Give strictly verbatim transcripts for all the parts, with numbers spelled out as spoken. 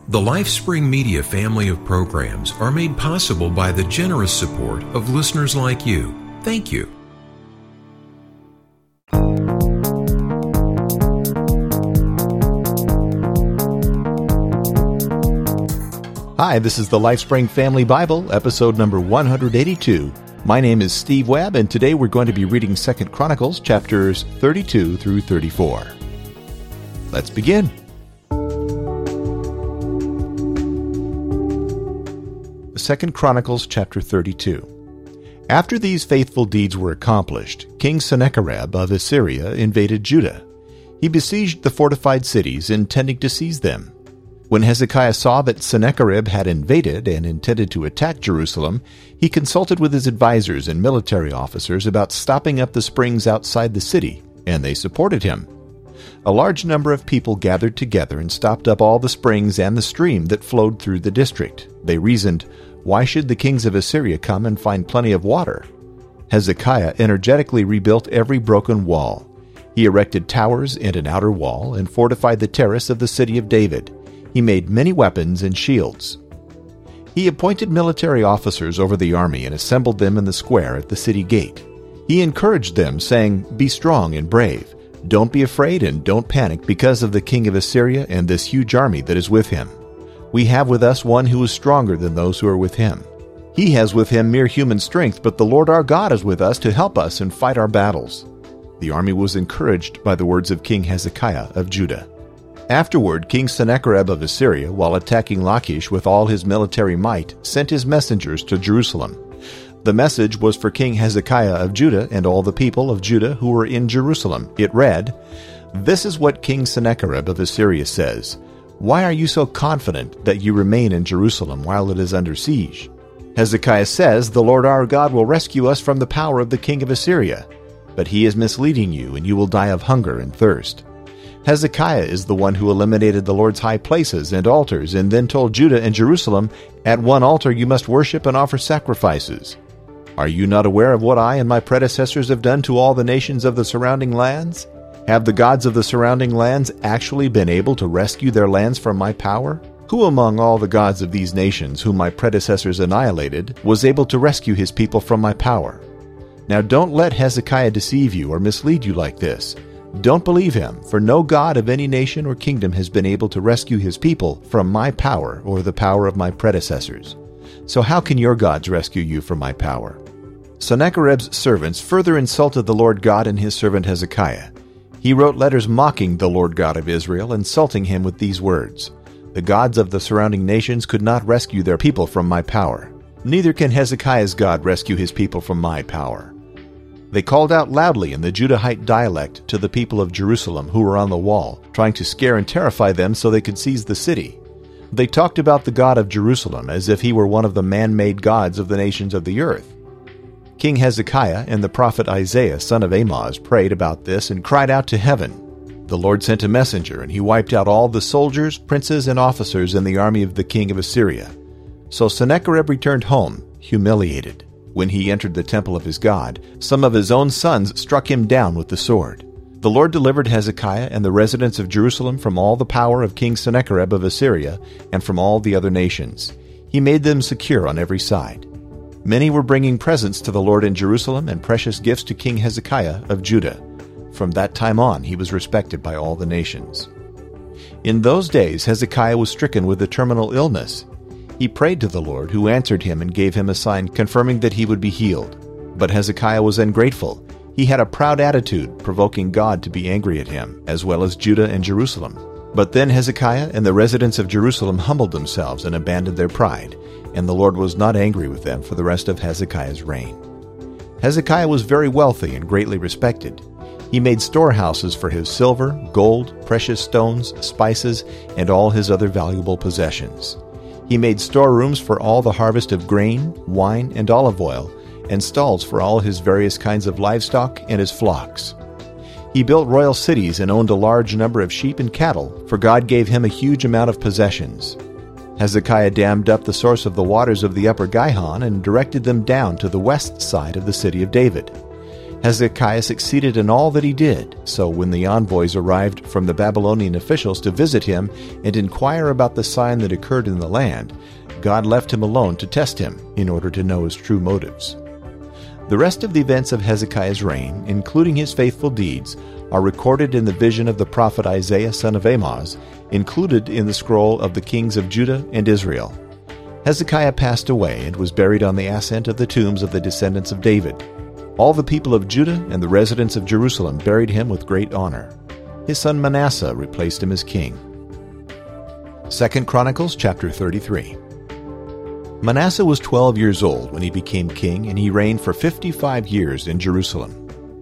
The LifeSpring Media family of programs are made possible by the generous support of listeners like you. Thank you. Hi, this is the LifeSpring Family Bible, episode number one hundred eighty-two. My name is Steve Webb, and today we're going to be reading Second Chronicles, chapters thirty-two through thirty-four. Let's begin. Second Chronicles chapter thirty-two. After these faithful deeds were accomplished, King Sennacherib of Assyria invaded Judah. He besieged the fortified cities, intending to seize them. When Hezekiah saw that Sennacherib had invaded and intended to attack Jerusalem, he consulted with his advisors and military officers about stopping up the springs outside the city, and they supported him. A large number of people gathered together and stopped up all the springs and the stream that flowed through the district. They reasoned, "Why should the kings of Assyria come and find plenty of water?" Hezekiah energetically rebuilt every broken wall. He erected towers and an outer wall and fortified the terrace of the city of David. He made many weapons and shields. He appointed military officers over the army and assembled them in the square at the city gate. He encouraged them, saying, "Be strong and brave. Don't be afraid and don't panic because of the king of Assyria and this huge army that is with him. We have with us one who is stronger than those who are with him. He has with him mere human strength, but the Lord our God is with us to help us and fight our battles." The army was encouraged by the words of King Hezekiah of Judah. Afterward, King Sennacherib of Assyria, while attacking Lachish with all his military might, sent his messengers to Jerusalem. The message was for King Hezekiah of Judah and all the people of Judah who were in Jerusalem. It read, "This is what King Sennacherib of Assyria says. Why are you so confident that you remain in Jerusalem while it is under siege? Hezekiah says, 'The Lord our God will rescue us from the power of the king of Assyria.' But he is misleading you, and you will die of hunger and thirst. Hezekiah is the one who eliminated the Lord's high places and altars and then told Judah and Jerusalem, 'At one altar you must worship and offer sacrifices.' Are you not aware of what I and my predecessors have done to all the nations of the surrounding lands? Have the gods of the surrounding lands actually been able to rescue their lands from my power? Who among all the gods of these nations whom my predecessors annihilated was able to rescue his people from my power? Now don't let Hezekiah deceive you or mislead you like this. Don't believe him, for no god of any nation or kingdom has been able to rescue his people from my power or the power of my predecessors. So how can your gods rescue you from my power?" Sennacherib's servants further insulted the Lord God and his servant Hezekiah. He wrote letters mocking the Lord God of Israel, insulting him with these words, "The gods of the surrounding nations could not rescue their people from my power. Neither can Hezekiah's God rescue his people from my power." They called out loudly in the Judahite dialect to the people of Jerusalem who were on the wall, trying to scare and terrify them so they could seize the city. They talked about the God of Jerusalem as if he were one of the man-made gods of the nations of the earth. King Hezekiah and the prophet Isaiah, son of Amoz, prayed about this and cried out to heaven. The Lord sent a messenger, and he wiped out all the soldiers, princes, and officers in the army of the king of Assyria. So Sennacherib returned home, humiliated. When he entered the temple of his God, some of his own sons struck him down with the sword. The Lord delivered Hezekiah and the residents of Jerusalem from all the power of King Sennacherib of Assyria and from all the other nations. He made them secure on every side. Many were bringing presents to the Lord in Jerusalem and precious gifts to King Hezekiah of Judah. From that time on, he was respected by all the nations. In those days, Hezekiah was stricken with a terminal illness. He prayed to the Lord, who answered him and gave him a sign confirming that he would be healed. But Hezekiah was ungrateful. He had a proud attitude, provoking God to be angry at him, as well as Judah and Jerusalem. But then Hezekiah and the residents of Jerusalem humbled themselves and abandoned their pride, and the Lord was not angry with them for the rest of Hezekiah's reign. Hezekiah was very wealthy and greatly respected. He made storehouses for his silver, gold, precious stones, spices, and all his other valuable possessions. He made storerooms for all the harvest of grain, wine, and olive oil, and stalls for all his various kinds of livestock and his flocks. He built royal cities and owned a large number of sheep and cattle, for God gave him a huge amount of possessions. Hezekiah dammed up the source of the waters of the upper Gihon and directed them down to the west side of the city of David. Hezekiah succeeded in all that he did, so when the envoys arrived from the Babylonian officials to visit him and inquire about the sign that occurred in the land, God left him alone to test him in order to know his true motives. The rest of the events of Hezekiah's reign, including his faithful deeds, are recorded in the vision of the prophet Isaiah son of Amoz, included in the scroll of the kings of Judah and Israel. Hezekiah passed away and was buried on the ascent of the tombs of the descendants of David. All the people of Judah and the residents of Jerusalem buried him with great honor. His son Manasseh replaced him as king. Second Chronicles chapter thirty-three. Manasseh was twelve years old when he became king, and he reigned for fifty-five years in Jerusalem.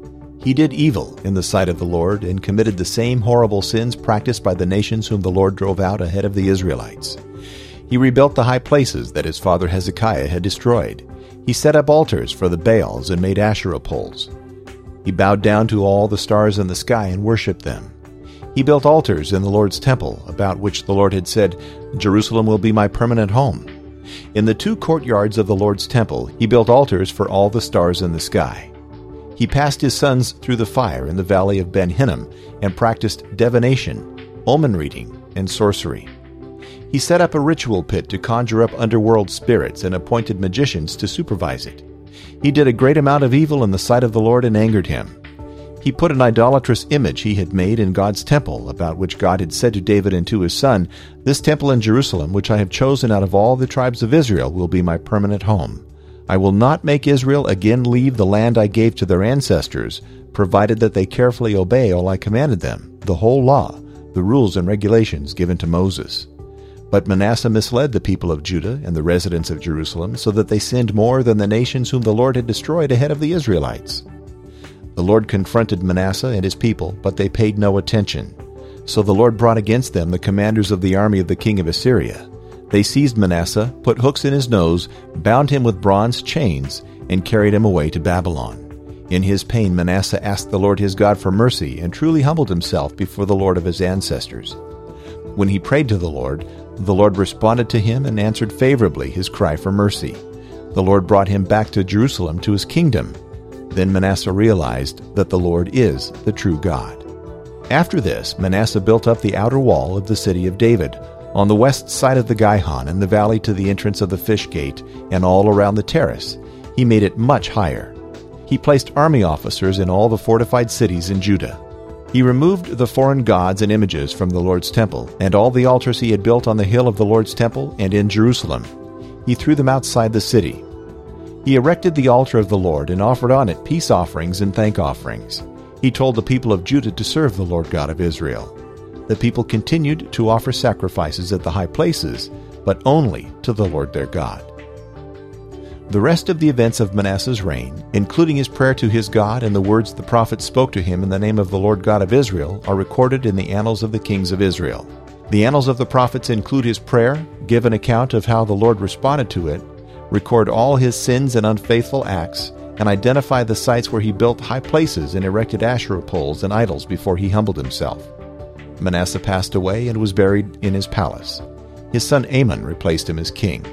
He did evil in the sight of the Lord and committed the same horrible sins practiced by the nations whom the Lord drove out ahead of the Israelites. He rebuilt the high places that his father Hezekiah had destroyed. He set up altars for the Baals and made Asherah poles. He bowed down to all the stars in the sky and worshipped them. He built altars in the Lord's temple, about which the Lord had said, "Jerusalem will be my permanent home." In the two courtyards of the Lord's temple, he built altars for all the stars in the sky. He passed his sons through the fire in the valley of Ben Hinnom and practiced divination, omen reading, and sorcery. He set up a ritual pit to conjure up underworld spirits and appointed magicians to supervise it. He did a great amount of evil in the sight of the Lord and angered him. He put an idolatrous image he had made in God's temple, about which God had said to David and to his son, "This temple in Jerusalem, which I have chosen out of all the tribes of Israel, will be my permanent home. I will not make Israel again leave the land I gave to their ancestors, provided that they carefully obey all I commanded them, the whole law, the rules and regulations given to Moses." But Manasseh misled the people of Judah and the residents of Jerusalem, so that they sinned more than the nations whom the Lord had destroyed ahead of the Israelites. The Lord confronted Manasseh and his people, but they paid no attention. So the Lord brought against them the commanders of the army of the king of Assyria. They seized Manasseh, put hooks in his nose, bound him with bronze chains, and carried him away to Babylon. In his pain Manasseh asked the Lord his God for mercy and truly humbled himself before the Lord of his ancestors. When he prayed to the Lord, the Lord responded to him and answered favorably his cry for mercy. The Lord brought him back to Jerusalem to his kingdom. Then Manasseh realized that the Lord is the true God. After this, Manasseh built up the outer wall of the city of David, on the west side of the Gihon and the valley to the entrance of the fish gate, and all around the terrace. He made it much higher. He placed army officers in all the fortified cities in Judah. He removed the foreign gods and images from the Lord's temple, and all the altars he had built on the hill of the Lord's temple and in Jerusalem. He threw them outside the city. He erected the altar of the Lord and offered on it peace offerings and thank offerings. He told the people of Judah to serve the Lord God of Israel. The people continued to offer sacrifices at the high places, but only to the Lord their God. The rest of the events of Manasseh's reign, including his prayer to his God and the words the prophet spoke to him in the name of the Lord God of Israel, are recorded in the annals of the kings of Israel. The annals of the prophets include his prayer, give an account of how the Lord responded to it, record all his sins and unfaithful acts, and identify the sites where he built high places and erected Asherah poles and idols before he humbled himself. Manasseh passed away and was buried in his palace. His son Amon replaced him as king.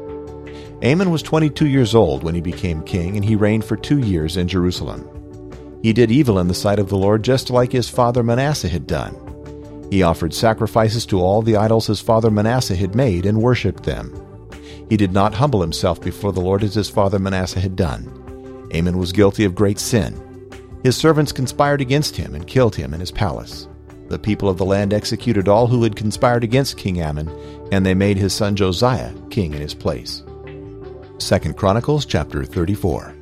Amon was twenty-two years old when he became king, and he reigned for two years in Jerusalem. He did evil in the sight of the Lord, just like his father Manasseh had done. He offered sacrifices to all the idols his father Manasseh had made and worshipped them. He did not humble himself before the Lord as his father Manasseh had done. Amon was guilty of great sin. His servants conspired against him and killed him in his palace. The people of the land executed all who had conspired against King Amon, and they made his son Josiah king in his place. Second Chronicles chapter thirty-four.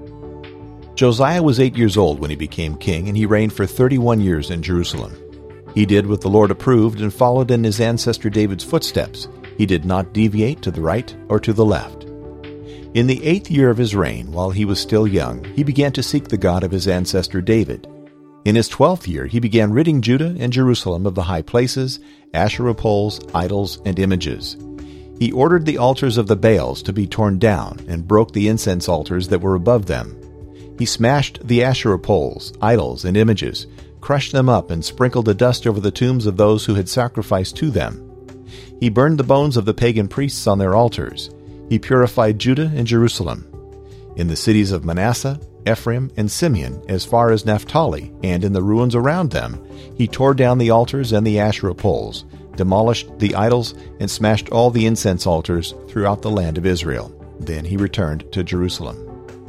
Josiah was eight years old when he became king, and he reigned for thirty-one years in Jerusalem. He did what the Lord approved and followed in his ancestor David's footsteps. He did not deviate to the right or to the left. In the eighth year of his reign, while he was still young, he began to seek the God of his ancestor David. In his twelfth year, he began ridding Judah and Jerusalem of the high places, Asherah poles, idols, and images. He ordered the altars of the Baals to be torn down and broke the incense altars that were above them. He smashed the Asherah poles, idols, and images, crushed them up, and sprinkled the dust over the tombs of those who had sacrificed to them. He burned the bones of the pagan priests on their altars. He purified Judah and Jerusalem. In the cities of Manasseh, Ephraim, and Simeon, as far as Naphtali, and in the ruins around them. He tore down the altars and the Asherah poles, demolished the idols, and smashed all the incense altars throughout the land of Israel. Then he returned to Jerusalem.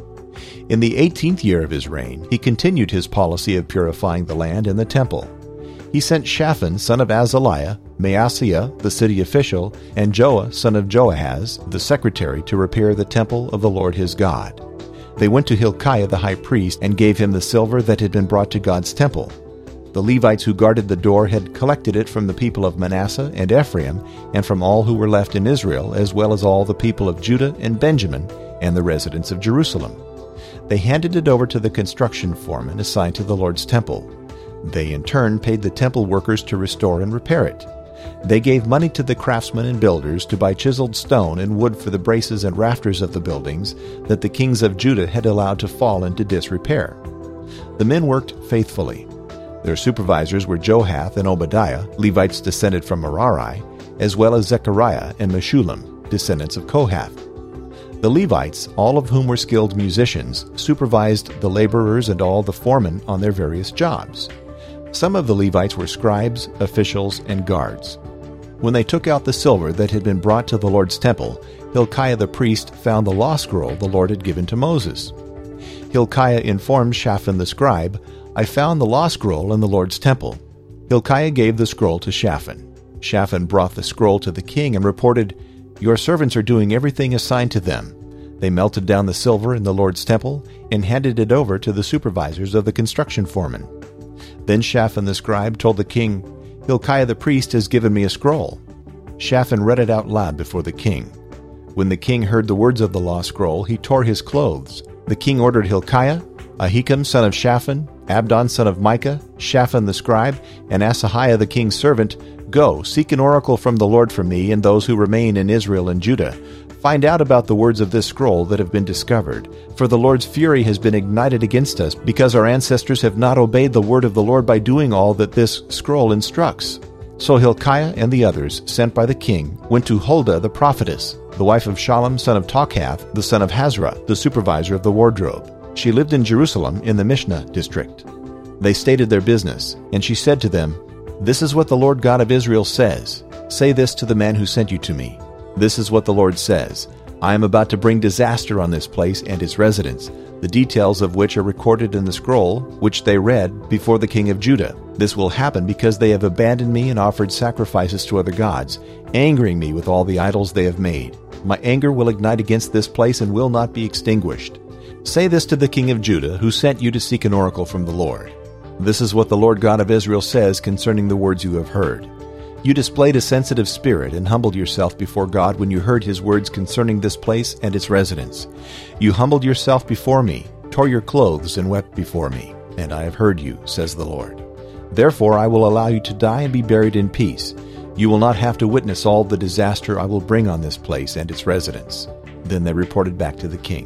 In the eighteenth year of his reign, he continued his policy of purifying the land and the temple. He sent Shaphan, son of Azaliah, Maaseiah, the city official, and Joah, son of Joahaz, the secretary, to repair the temple of the Lord his God. They went to Hilkiah the high priest and gave him the silver that had been brought to God's temple. The Levites who guarded the door had collected it from the people of Manasseh and Ephraim, and from all who were left in Israel, as well as all the people of Judah and Benjamin, and the residents of Jerusalem. They handed it over to the construction foreman assigned to the Lord's temple. They in turn paid the temple workers to restore and repair it. They gave money to the craftsmen and builders to buy chiseled stone and wood for the braces and rafters of the buildings that the kings of Judah had allowed to fall into disrepair. The men worked faithfully. Their supervisors were Johath and Obadiah, Levites descended from Merari, as well as Zechariah and Meshullam, descendants of Kohath. The Levites, all of whom were skilled musicians, supervised the laborers and all the foremen on their various jobs. Some of the Levites were scribes, officials, and guards. When they took out the silver that had been brought to the Lord's temple, Hilkiah the priest found the law scroll the Lord had given to Moses. Hilkiah informed Shaphan the scribe, "I found the law scroll in the Lord's temple." Hilkiah gave the scroll to Shaphan. Shaphan brought the scroll to the king and reported, "Your servants are doing everything assigned to them." They melted down the silver in the Lord's temple and handed it over to the supervisors of the construction foreman. Then Shaphan the scribe told the king, "Hilkiah the priest has given me a scroll." Shaphan read it out loud before the king. When the king heard the words of the law scroll, he tore his clothes. The king ordered Hilkiah, Ahikam son of Shaphan, Abdon son of Micah, Shaphan the scribe, and Asahiah the king's servant, "Go, seek an oracle from the Lord for me and those who remain in Israel and Judah. Find out about the words of this scroll that have been discovered. For the Lord's fury has been ignited against us, because our ancestors have not obeyed the word of the Lord by doing all that this scroll instructs." So Hilkiah and the others, sent by the king, went to Huldah the prophetess, the wife of Shallum son of Tokhath, the son of Hazra, the supervisor of the wardrobe. She lived in Jerusalem in the Mishnah district. They stated their business, and she said to them, "This is what the Lord God of Israel says. Say this to the man who sent you to me. This is what the Lord says. I am about to bring disaster on this place and its residents, the details of which are recorded in the scroll, which they read before the king of Judah. This will happen because they have abandoned me and offered sacrifices to other gods, angering me with all the idols they have made. My anger will ignite against this place and will not be extinguished. Say this to the king of Judah, who sent you to seek an oracle from the Lord. This is what the Lord God of Israel says concerning the words you have heard. You displayed a sensitive spirit and humbled yourself before God when you heard his words concerning this place and its residents. You humbled yourself before me, tore your clothes, and wept before me, and I have heard you, says the Lord. Therefore I will allow you to die and be buried in peace. You will not have to witness all the disaster I will bring on this place and its residents." Then they reported back to the king.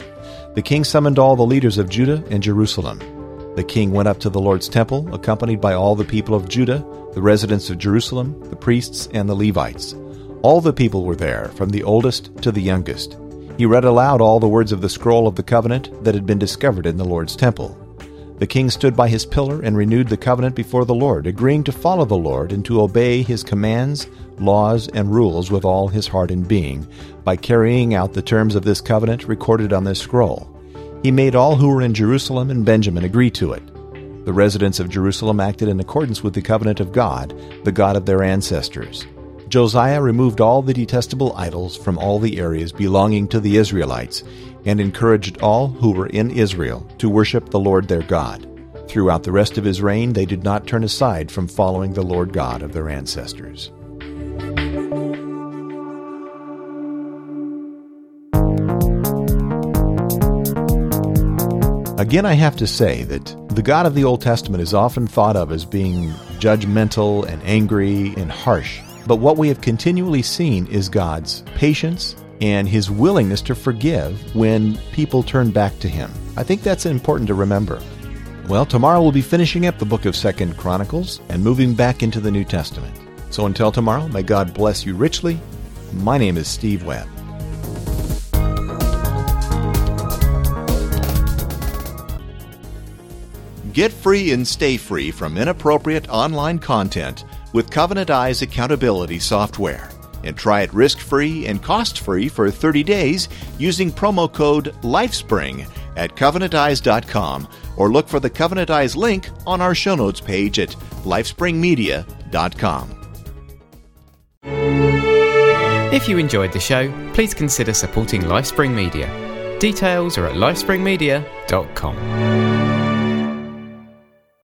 The king summoned all the leaders of Judah and Jerusalem. The king went up to the Lord's temple, accompanied by all the people of Judah, the residents of Jerusalem, the priests, and the Levites. All the people were there, from the oldest to the youngest. He read aloud all the words of the scroll of the covenant that had been discovered in the Lord's temple. The king stood by his pillar and renewed the covenant before the Lord, agreeing to follow the Lord and to obey his commands, laws, and rules with all his heart and being, by carrying out the terms of this covenant recorded on this scroll. He made all who were in Jerusalem and Benjamin agree to it. The residents of Jerusalem acted in accordance with the covenant of God, the God of their ancestors. Josiah removed all the detestable idols from all the areas belonging to the Israelites, and encouraged all who were in Israel to worship the Lord their God. Throughout the rest of his reign, they did not turn aside from following the Lord God of their ancestors. Again, I have to say that the God of the Old Testament is often thought of as being judgmental and angry and harsh. But what we have continually seen is God's patience and his willingness to forgive when people turn back to him. I think that's important to remember. Well, tomorrow we'll be finishing up the book of Second Chronicles and moving back into the New Testament. So until tomorrow, may God bless you richly. My name is Steve Webb. Get free and stay free from inappropriate online content with Covenant Eyes accountability software. And try it risk-free and cost-free for thirty days using promo code LIFESPRING at covenant eyes dot com or look for the Covenant Eyes link on our show notes page at lifespring media dot com. If you enjoyed the show, please consider supporting LifeSpring Media. Details are at lifespring media dot com.